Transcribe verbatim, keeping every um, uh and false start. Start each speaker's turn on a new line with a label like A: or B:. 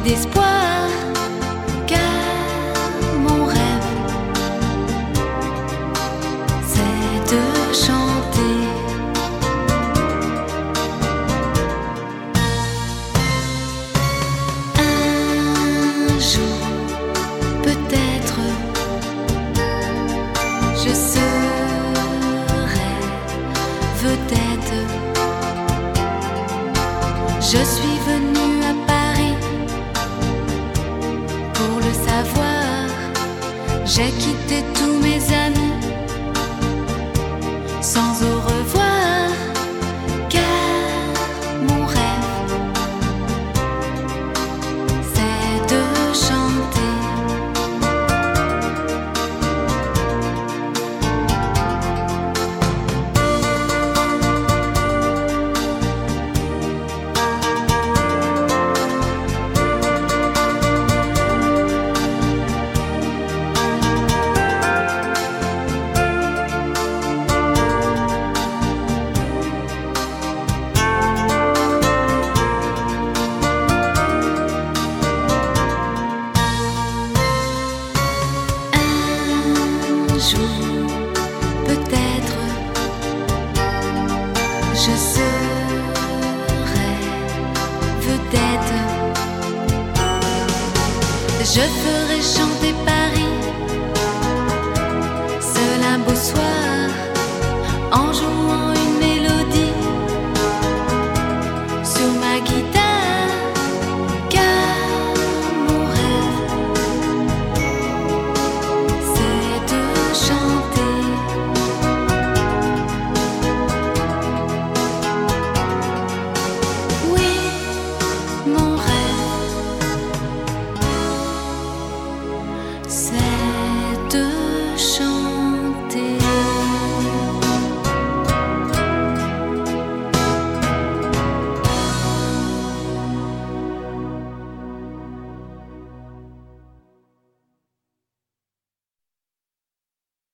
A: d'espoir, car mon rêve, c'est de chanter. Un jour, peut-être, je serai vedette. Je suis venue à Paris pour le savoir. J'ai quitté tous mes amis sans au revoir, car mon rêve, c'est de chanter. Un jour, peut-être, je serai vedette. Je ferai chanter Paris seul un beau soir en jouant une mélodie sur ma guitare, car mon rêve, c'est de chanter. Oui, mon rêve, c'est